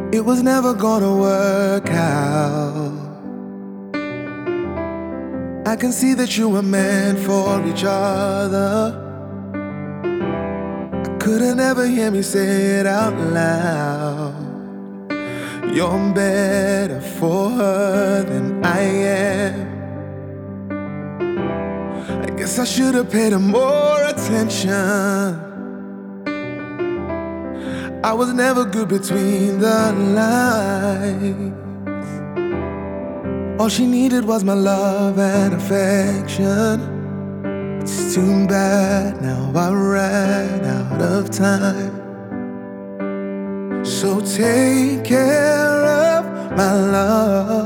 it was never gonna work out. I can see that you were meant for each other. I couldn't ever hear me say it out loud. You're better for her than I am. I guess I should have paid her more attention. I was never good between the lines. All she needed was my love and affection. It's too bad now I ran out of time. So take care of my love.